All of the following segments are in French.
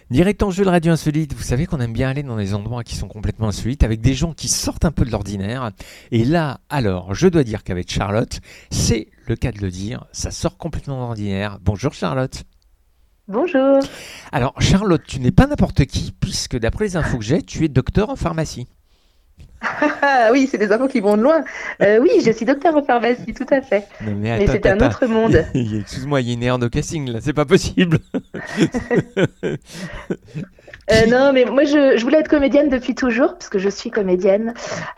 Direct en jeu de Radio Insolite, vous savez qu'on aime bien aller dans des endroits qui sont complètement insolites, avec des gens qui sortent un peu de l'ordinaire. Et là, alors, je dois dire qu'avec Charlotte, c'est le cas de le dire, ça sort complètement de l'ordinaire. Bonjour Charlotte. Bonjour. Alors Charlotte, tu n'es pas n'importe qui, puisque d'après les infos que j'ai, tu es docteur en pharmacie. Ah oui, c'est des infos qui vont de loin. Oui, je suis docteur en pharmacie, tout à fait. Non mais Mais attends, c'est attends, un attends. autre monde. Excuse-moi, il y a une erreur de casting là, c'est pas possible. Qui... Non, mais moi, je voulais être comédienne depuis toujours, parce que je suis comédienne.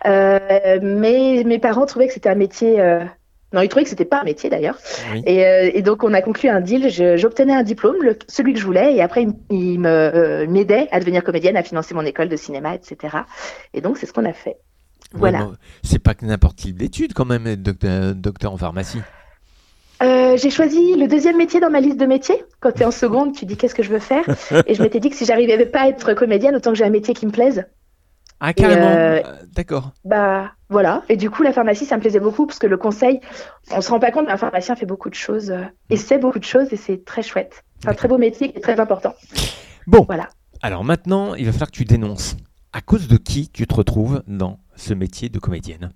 Mais mes parents trouvaient que c'était un métier. Non, ils trouvaient que c'était pas un métier d'ailleurs. Oui. Et donc, on a conclu un deal. J'obtenais un diplôme, celui que je voulais, et après, m'aidaient à devenir comédienne, à financer mon école de cinéma, etc. Et donc, c'est ce qu'on a fait. Ouais, Voilà. mais c'est pas que n'importe quelle étude quand même, être docteur en pharmacie. J'ai choisi le deuxième métier dans ma liste de métiers. Quand tu es en seconde, tu dis qu'est-ce que je veux faire. Et je m'étais dit que si j'arrivais pas à être comédienne, autant que j'ai un métier qui me plaise. Ah Et carrément, d'accord. bah voilà. Et du coup, la pharmacie, ça me plaisait beaucoup parce que le conseil, on se rend pas compte, mais un pharmacien fait beaucoup de choses et sait beaucoup de choses et c'est très chouette. C'est un très beau métier qui est très important. Bon, Voilà. alors maintenant, il va falloir que tu dénonces. À cause de qui tu te retrouves dans ce métier de comédienne?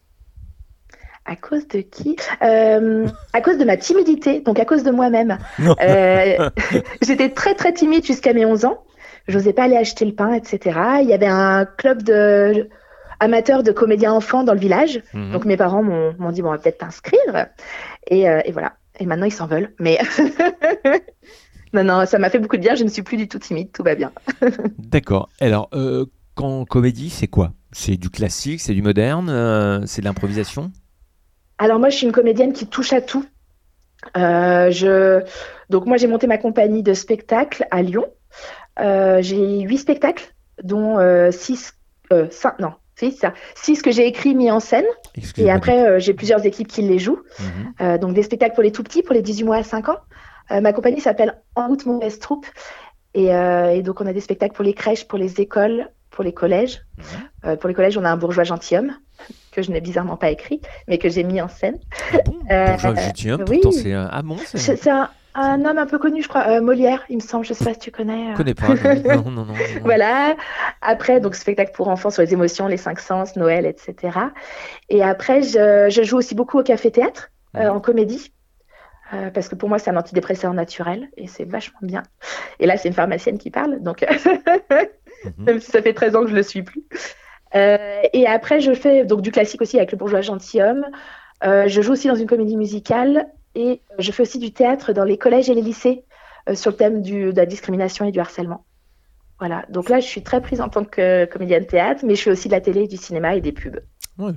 À cause de qui À cause de ma timidité, donc à cause de moi-même. Non. Euh, J'étais très très timide jusqu'à mes 11 ans. J'osais pas aller acheter le pain, etc. Il y avait un club amateur de comédiens enfants dans le village. Mhm. Donc mes parents m'ont dit, bon, on va peut-être t'inscrire. Et voilà. Et maintenant, ils s'en veulent. Mais non, non, ça m'a fait beaucoup de bien. Je ne suis plus du tout timide. Tout va bien. D'accord. Alors, quand comédie, c'est quoi? C'est du classique, c'est du moderne, c'est de l'improvisation? Alors moi, je suis une comédienne qui touche à tout. Euh, je... Donc moi, j'ai monté ma compagnie de spectacle à Lyon. J'ai 8 spectacles, dont 6, 5, non, ça, 6 que j'ai écrits, mis en scène. Et Excusez-moi du coup. après, j'ai plusieurs équipes qui les jouent. Mhm. Donc des spectacles pour les tout petits, pour les 18 mois à 5 ans. Ma compagnie s'appelle En route mauvaise troupe. Et donc on a des spectacles pour les crèches, pour les écoles, pour les collèges. Mhm. Pour les collèges, on a un bourgeois gentilhomme que je n'ai bizarrement pas écrit, mais que j'ai mis en scène. Ah bon? Euh, Bourgeois gentilhomme, pourtant oui, c'est... Ah bon, c'est un homme un peu connu, je crois. Molière, il me semble. Je sais pas si tu connais. je connais pas, non. Non, non, non, non. Voilà. Après, donc spectacle pour enfants sur les émotions, les cinq sens, Noël, etc. Et après, je joue aussi beaucoup au café-théâtre, Mhm. en comédie, parce que pour moi, c'est un antidépresseur naturel et c'est vachement bien. Et là, c'est une pharmacienne qui parle, donc Mhm. même si ça fait 13 ans que je le suis plus. Et après, je fais donc du classique aussi avec le bourgeois gentilhomme. Je joue aussi dans une comédie musicale et je fais aussi du théâtre dans les collèges et les lycées sur le thème de la discrimination et du harcèlement. Voilà, donc là, je suis très prise en tant que comédienne théâtre, mais je fais aussi de la télé, du cinéma et des pubs. Ouais,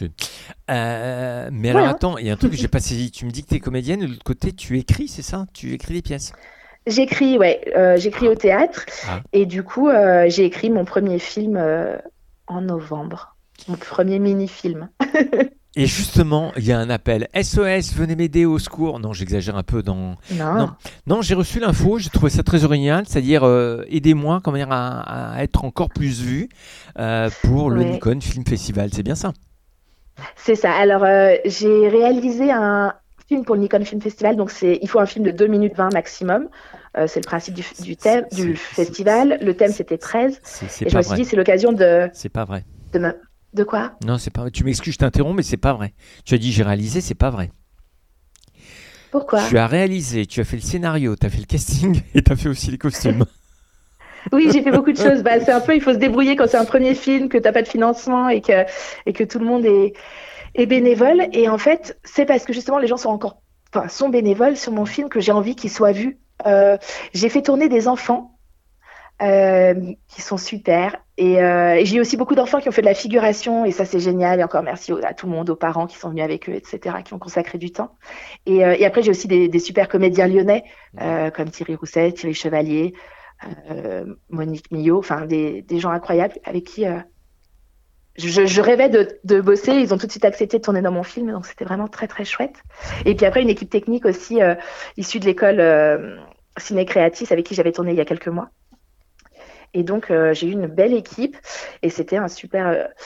mais alors Voilà. attends, il y a un truc que j'ai pas saisi. Tu me dis que tu es comédienne et de l'autre côté, tu écris, c'est ça? Tu écris des pièces? J'écris, ouais, j'écris au théâtre Ah. et du coup, j'ai écrit mon premier film en novembre, mon premier mini-film. Et justement, il y a un appel. SOS, venez m'aider au secours. Non, j'exagère un peu dans. Non, Non, non, j'ai reçu l'info, j'ai trouvé ça très original, c'est-à-dire aidez-moi comment dire, à être encore plus vu pour le ouais, Nikon Film Festival. C'est bien ça? c'est ça. Alors, j'ai réalisé un film pour le Nikon Film Festival, donc il faut un film de 2 minutes 20 maximum. C'est le principe du thème, du festival. Le thème, c'était 13. C'est Et je pas me suis vrai. dit, c'est l'occasion de, C'est pas vrai. de me... De quoi? Non, c'est pas vrai. Tu m'excuses, je t'interromps, mais c'est pas vrai. Tu as dit j'ai réalisé, c'est pas vrai. Pourquoi? Tu as réalisé, tu as fait le scénario, tu as fait le casting et tu as fait aussi les costumes. Oui, j'ai fait beaucoup de choses. Bah, c'est un peu, il faut se débrouiller quand c'est un premier film, que t'as pas de financement et que tout le monde est bénévole. Et en fait, c'est parce que justement les gens sont bénévoles sur mon film que j'ai envie qu'ils soient vus. J'ai fait tourner des enfants qui sont super. Et j'ai eu aussi beaucoup d'enfants qui ont fait de la figuration et ça c'est génial. Et encore merci à tout le monde, aux parents qui sont venus avec eux, etc., qui ont consacré du temps. Et après j'ai aussi des super comédiens lyonnais comme Thierry Rousset, Thierry Chevalier, Monique Millot, enfin des gens incroyables avec qui je rêvais de bosser. Ils ont tout de suite accepté de tourner dans mon film, donc c'était vraiment très très chouette. Et puis après une équipe technique aussi issue de l'école Ciné Créatis avec qui j'avais tourné il y a quelques mois. Et donc j'ai eu une belle équipe et c'était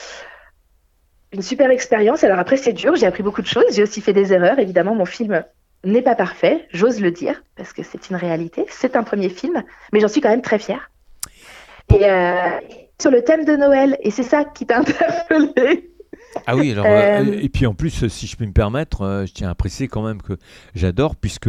une super expérience. Alors après c'est dur, j'ai appris beaucoup de choses, j'ai aussi fait des erreurs. Évidemment mon film n'est pas parfait, j'ose le dire, parce que c'est une réalité. C'est un premier film, mais j'en suis quand même très fière. Et sur le thème de Noël, et c'est ça qui t'a interpellée. Ah oui, alors, et puis en plus, si je peux me permettre, je tiens à préciser quand même que j'adore, puisque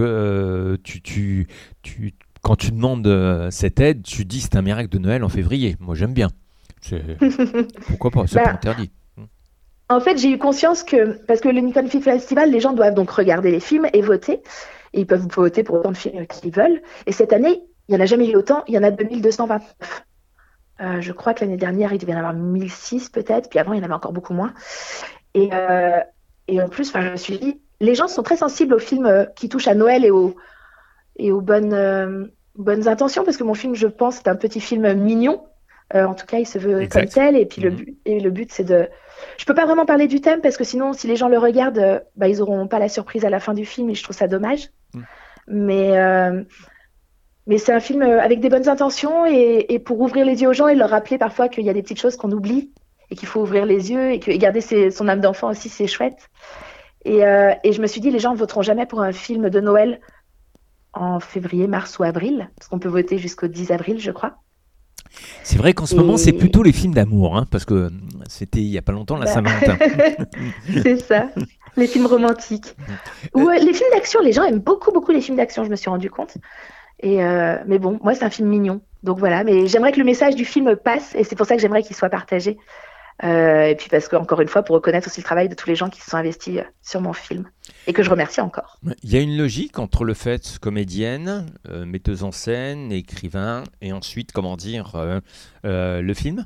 quand tu demandes cette aide, tu dis c'est un miracle de Noël en février. Moi, j'aime bien. C'est- Pourquoi pas? C'est pas Bah, interdit. en fait, j'ai eu conscience que, parce que le Nikon Film Festival, les gens doivent donc regarder les films et voter. Et ils peuvent voter pour autant de films qu'ils veulent. Et cette année, il n'y en a jamais eu autant, il y en a 2229. Je crois que l'année dernière, il devait y en avoir 1006 peut-être, puis avant, il y en avait encore beaucoup moins. Et, euh, et en plus, enfin, je me suis dit, les gens sont très sensibles aux films qui touchent à Noël et aux bonnes intentions, parce que mon film, je pense, c'est un petit film mignon. En tout cas, il se veut comme Exact. tel. Et puis Mhm. le but, c'est de. Je peux pas vraiment parler du thème parce que sinon, si les gens le regardent, bah, ils auront pas la surprise à la fin du film et je trouve ça dommage. Mm. Mais, euh, mais c'est un film avec des bonnes intentions et pour ouvrir les yeux aux gens et leur rappeler parfois qu'il y a des petites choses qu'on oublie et qu'il faut ouvrir les yeux et garder son âme d'enfant aussi, c'est chouette. Et je me suis dit, les gens ne voteront jamais pour un film de Noël en février, mars ou avril, parce qu'on peut voter jusqu'au 10 avril, je crois. C'est vrai qu'en ce moment, c'est Et plutôt les films d'amour, hein, parce que c'était il y a pas longtemps la bah, Saint-Valentin. c'est ça, les films romantiques. Euh, Ou les films d'action, les gens aiment beaucoup, beaucoup les films d'action, je me suis rendu compte. Mais bon, moi, c'est un film mignon. Donc voilà, mais j'aimerais que le message du film passe et c'est pour ça que j'aimerais qu'il soit partagé. Et puis parce que, encore une fois, pour reconnaître aussi le travail de tous les gens qui se sont investis sur mon film et que je remercie encore. Il y a une logique entre le fait comédienne, metteuse en scène, écrivain, et ensuite, comment dire, le film.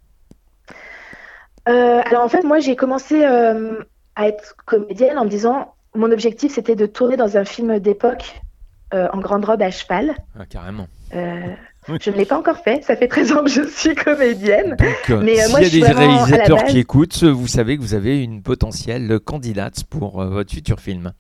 Alors en fait, moi, j'ai commencé à être comédienne en me disant, mon objectif, c'était de tourner dans un film d'époque en grande robe à cheval. Ah, carrément. Euh, Oui. je ne l'ai pas encore fait, ça fait 13 ans que je suis comédienne. Donc, Mais moi, s'il y je a suis des vraiment à la réalisateurs qui base. écoutent, vous savez que vous avez une potentielle candidate pour votre futur film.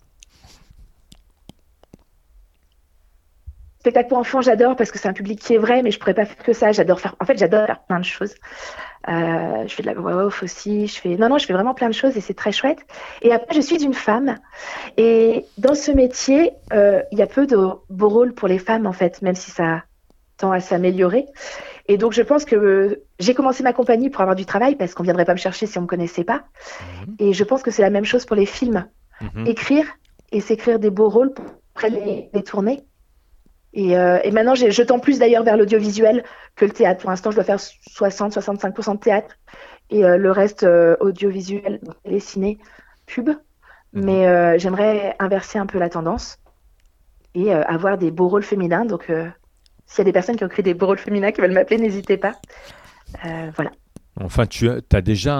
Spectacle pour enfants, j'adore parce que c'est un public qui est vrai, mais je pourrais pas faire que ça. En fait, j'adore faire plein de choses. Je fais de la voix off aussi. Je fais vraiment plein de choses et c'est très chouette. Et après, je suis une femme. Et dans ce métier, il y a peu de beaux rôles pour les femmes, en fait, même si ça tend à s'améliorer. Et donc, je pense que j'ai commencé ma compagnie pour avoir du travail parce qu'on viendrait pas me chercher si on me connaissait pas. Mhm. Et je pense que c'est la même chose pour les films. Mhm. Écrire et s'écrire des beaux rôles pour après les tourner. Et maintenant, je tends plus d'ailleurs vers l'audiovisuel que le théâtre. Pour l'instant, je dois faire 60-65% de théâtre et le reste audiovisuel, donc télé, ciné, pub. Mhm. Mais j'aimerais inverser un peu la tendance et avoir des beaux rôles féminins. Donc, s'il y a des personnes qui ont créé des beaux rôles féminins qui veulent m'appeler, n'hésitez pas. Voilà. Enfin, tu as déjà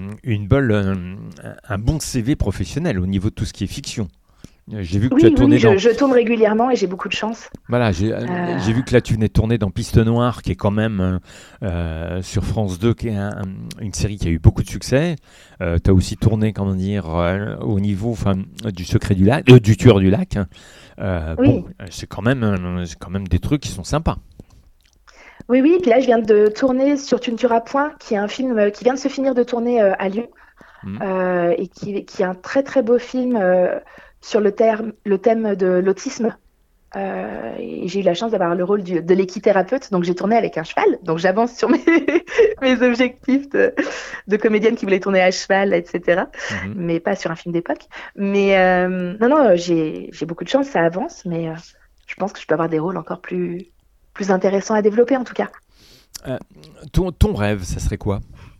un bon CV professionnel au niveau de tout ce qui est fiction. J'ai vu que tu as Oui, tourné dans. je tourne régulièrement et j'ai beaucoup de chance. Voilà, Euh, j'ai vu que là tu venais de tourner dans Piste Noire, qui est quand même sur France 2, qui est une série qui a eu beaucoup de succès. Tu as aussi tourné, comment dire, au niveau du Secret du lac, du Tueur du lac. Bon, oui, c'est quand même des trucs qui sont sympas. oui, oui. Puis là, je viens de tourner sur Tu ne tueras point, qui est un film qui vient de se finir de tourner à Lyon. Mhm. Et qui est un très très beau film sur le thème de l'autisme. Et j'ai eu la chance d'avoir le rôle de l'équithérapeute, donc j'ai tourné avec un cheval, donc j'avance sur mes objectifs de comédienne qui voulait tourner à cheval, etc. Mhm. Mais pas sur un film d'époque. Mais non, non, j'ai beaucoup de chance, ça avance, mais je pense que je peux avoir des rôles encore plus intéressants à développer en tout cas. Euh, ton rêve, ça serait quoi?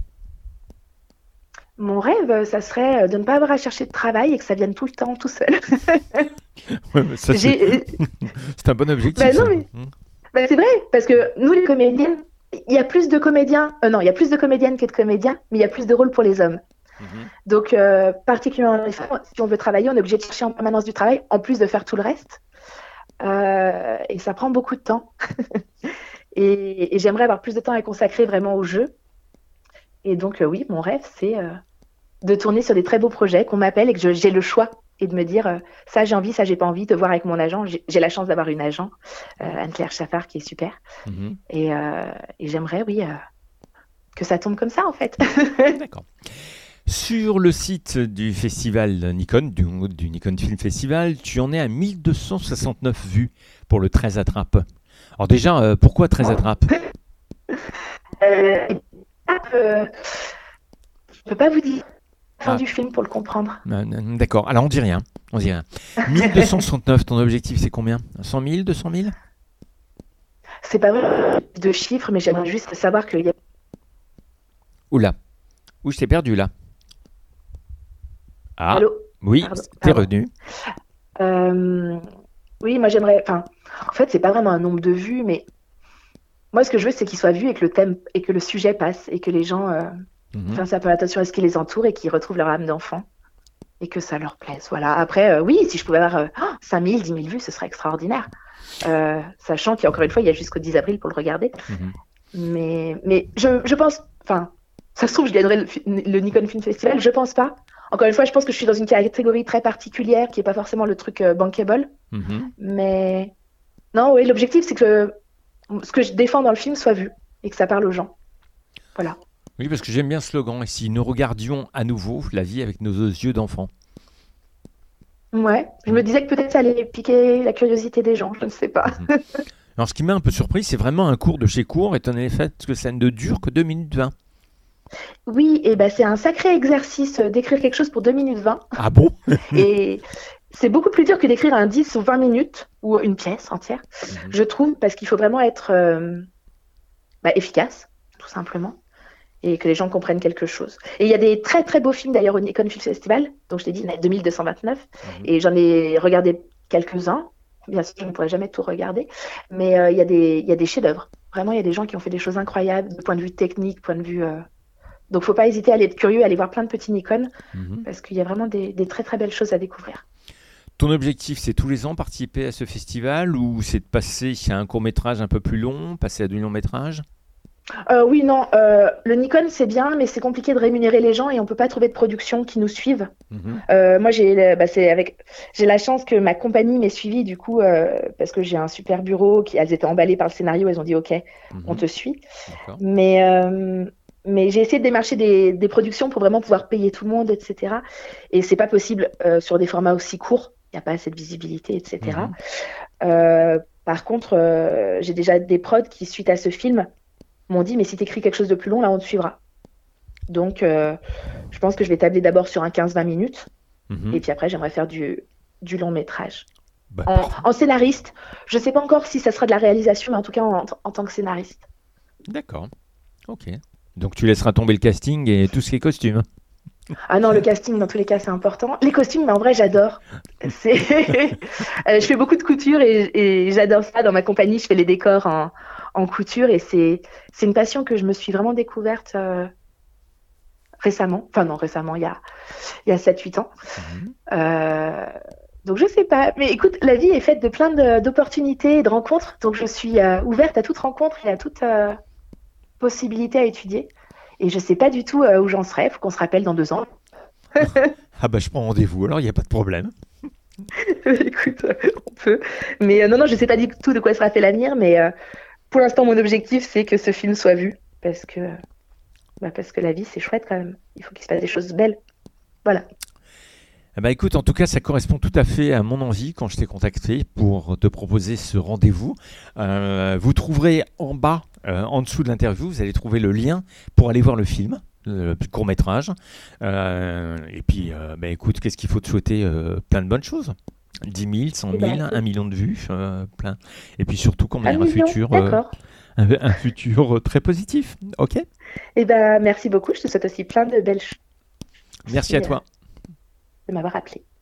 Mon rêve, ça serait de ne pas avoir à chercher de travail et que ça vienne tout le temps, tout seul. Ouais, mais ça, J'ai... c'est un bon objectif, Ben non, ça. mais c'est vrai, parce que nous, les comédiennes, il y a plus de comédiens, non, il y a plus de comédiennes que de comédiens, mais il y a plus de rôles pour les hommes. Mhm. Donc, particulièrement les femmes, si on veut travailler, on est obligé de chercher en permanence du travail, en plus de faire tout le reste. Et ça prend beaucoup de temps. Et j'aimerais avoir plus de temps à consacrer vraiment au jeu. Et donc, oui, mon rêve, c'est de tourner sur des très beaux projets, qu'on m'appelle et que j'ai le choix et de me dire ça j'ai envie, ça j'ai pas envie, de voir avec mon agent. J'ai la chance d'avoir une agent, Anne-Claire Chaffard, qui est super. Mhm. Et j'aimerais, oui, que ça tombe comme ça en fait. D'accord. Sur le site du festival Nikon, du Nikon Film Festival, tu en es à 1269 vues pour le 13 attrape. Alors déjà, pourquoi 13 attrape? Euh, je peux pas vous dire la fin du film pour le comprendre. D'accord, alors on dit rien. 1269, ton objectif c'est combien? 100 000, 200 000? C'est pas vrai de chiffres, mais j'aimerais juste savoir qu'il y a... Oula, où je t'ai perdu là? Ah, Allô? oui, t'es revenu. Oui, moi j'aimerais... Enfin, en fait, c'est pas vraiment un nombre de vues, mais moi ce que je veux, c'est qu'il soit vu et que le thème et que le sujet passe et que les gens fassent un peu attention à ce qui les entoure et qu'ils retrouvent leur âme d'enfant et que ça leur plaise. Voilà. Après, oui, si je pouvais avoir 5 000, 10 000 vues, ce serait extraordinaire. Sachant qu'encore une fois, il y a jusqu'au 10 avril pour le regarder. Mais je pense... Enfin, ça se trouve, je gagnerai le Nikon Film Festival. Je pense pas. Encore une fois, je pense que je suis dans une catégorie très particulière qui n'est pas forcément le truc bankable. Mais non, oui, l'objectif, c'est que ce que je défends dans le film soit vu et que ça parle aux gens. Voilà. Oui, parce que j'aime bien ce slogan. Et si nous regardions à nouveau la vie avec nos yeux d'enfant. Ouais, je me disais que peut-être ça allait piquer la curiosité des gens, je ne sais pas. Alors, ce qui m'a un peu surpris, c'est vraiment un cours de chez court, étant donné le fait que ça ne dure que 2 minutes 20. Oui, et ben c'est un sacré exercice d'écrire quelque chose pour 2 minutes 20. Ah bon? Et c'est beaucoup plus dur que d'écrire un 10 ou 20 minutes ou une pièce entière, je trouve, parce qu'il faut vraiment être efficace, tout simplement, et que les gens comprennent quelque chose. Et il y a des très très beaux films d'ailleurs au Nikon Film Festival, donc je t'ai dit, il y en a 2229, et j'en ai regardé quelques-uns. Bien sûr, je ne pourrais jamais tout regarder, mais il y a des chefs-d'œuvre. Vraiment, il y a des gens qui ont fait des choses incroyables, de point de vue technique, point de vue... Donc, faut pas hésiter à aller être curieux, à aller voir plein de petits Nikon, parce qu'il y a vraiment des très très belles choses à découvrir. Ton objectif, c'est tous les ans participer à ce festival ou c'est de passer à un court-métrage un peu plus long, passer à du long-métrage? Oui, non. Le Nikon, c'est bien, mais c'est compliqué de rémunérer les gens et on peut pas trouver de production qui nous suivent. Moi, j'ai la chance que ma compagnie m'ait suivi, du coup, parce que j'ai un super bureau, elles étaient emballées par le scénario, elles ont dit OK, on te suit. Mais j'ai essayé de démarcher des productions pour vraiment pouvoir payer tout le monde, etc. Et c'est pas possible sur des formats aussi courts. Il n'y a pas assez de visibilité, etc. Par contre, j'ai déjà des prods qui, suite à ce film, m'ont dit, mais si tu écris quelque chose de plus long, là, on te suivra. Donc, je pense que je vais tabler d'abord sur un 15-20 minutes. Et puis après, j'aimerais faire du long métrage. En scénariste, je ne sais pas encore si ça sera de la réalisation, mais en tout cas en tant que scénariste. D'accord. Ok. Donc, tu laisseras tomber le casting et tout ce qui est costume. Ah non, le casting, dans tous les cas, c'est important. Les costumes, mais en vrai, j'adore. Je fais beaucoup de couture et j'adore ça. Dans ma compagnie, je fais les décors en couture et c'est une passion que je me suis vraiment découverte récemment. Enfin non, récemment, il y a 7-8 ans. Donc je sais pas. Mais écoute, la vie est faite de plein d'opportunités et de rencontres. Donc je suis ouverte à toute rencontre et à toute possibilité à étudier. Et je sais pas du tout où j'en serai. Il faut qu'on se rappelle dans 2 ans. Ah bah je prends rendez-vous, alors il n'y a pas de problème. Écoute, on peut. Mais non, je sais pas du tout de quoi sera fait l'avenir, mais pour l'instant, mon objectif, c'est que ce film soit vu. Parce que la vie, c'est chouette quand même. Il faut qu'il se passe des choses belles. Voilà. Bah écoute, en tout cas, ça correspond tout à fait à mon envie quand je t'ai contacté pour te proposer ce rendez-vous. Vous trouverez en bas, en dessous de l'interview, vous allez trouver le lien pour aller voir le film, le court-métrage. Et puis, écoute, qu'est-ce qu'il faut te souhaiter? Plein de bonnes choses. 10 000, 100 000, 1 million de vues, plein. Et puis surtout qu'on ait un futur très positif. Ok. Eh ben, merci beaucoup. Je te souhaite aussi plein de belles choses. Merci à toi. De m'avoir appelé.